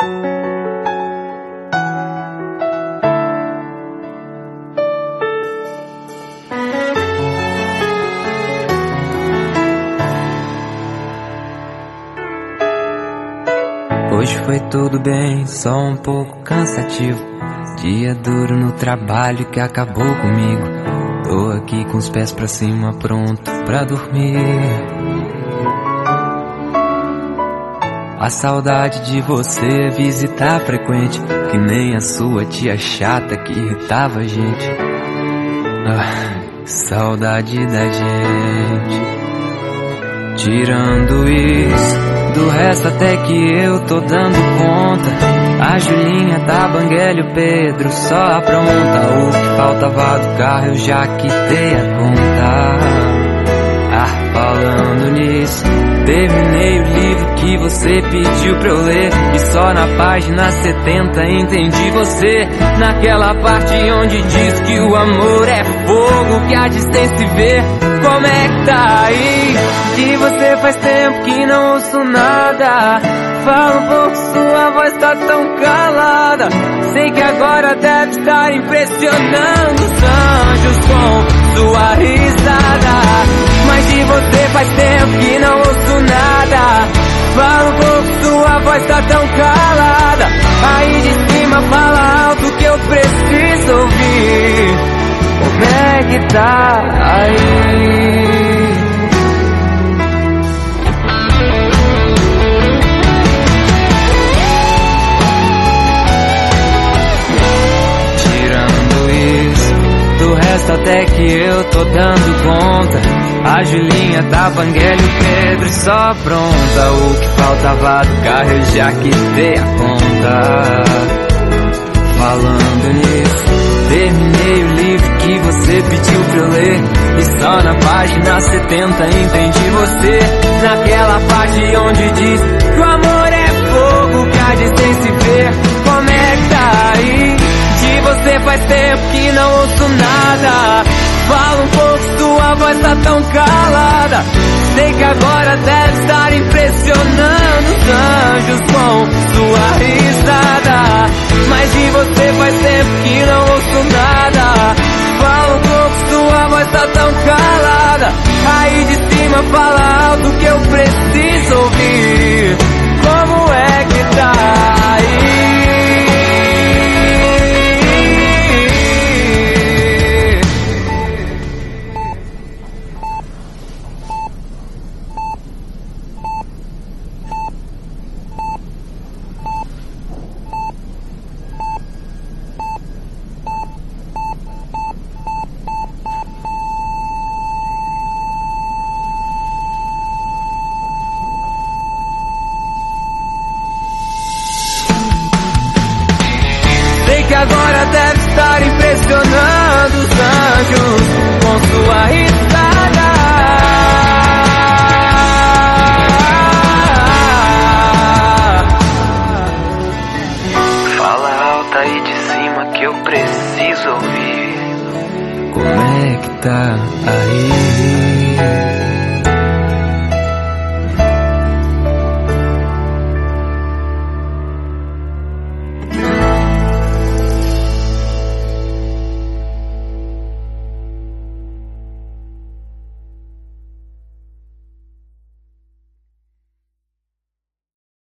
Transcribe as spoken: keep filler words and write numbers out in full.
Hoje foi tudo bem, só um pouco cansativo. Dia duro no trabalho que acabou comigo. Tô aqui com os pés pra cima, pronto pra dormir. A saudade de você visitar frequente, que nem a sua tia chata que irritava a gente. Ah, saudade da gente. Tirando isso, do resto até que eu tô dando conta. A Julinha tá banguela e o Pedro só apronta. O que faltava do carro eu já quitei a conta. Ah, falando nisso, terminei o livro que você pediu pra eu ler. E só na página setenta entendi você. Naquela parte onde diz que o amor é fogo, que a distância se vê. Como é que tá aí? Que você faz tempo que não ouço nada. Fala um pouco, sua voz tá tão calada. Sei que agora deve estar impressionando os anjos com sua risada. Mas de você faz tempo que não ouço nada. Fala um pouco, sua voz tá tão calada. Aí de cima fala alto que eu preciso ouvir. Como é que tá aí? Do resto até que eu tô dando conta. A Julinha tá banguela e o Pedro só pronta. O que faltava do carro eu já quitei a conta. Falando nisso, terminei o livro que você pediu pra eu ler. E só na página setenta entendi você. Naquela parte onde diz que o amor é fogo, que a distância se vê. Como é que tá aí? De você faz tempo que não ouço nada. Fala um pouco, sua voz tá tão calada. Sei que agora deve estar impressionando os anjos com sua risada. Mas de você faz tempo que não ouço nada. Fala um pouco, sua voz tá tão calada. Aí de cima fala alto que eu preciso ouvir. Como é que tá aí? Que agora deve estar impressionando os anjos com sua risada. Fala alto aí de cima que eu preciso ouvir. Como é que tá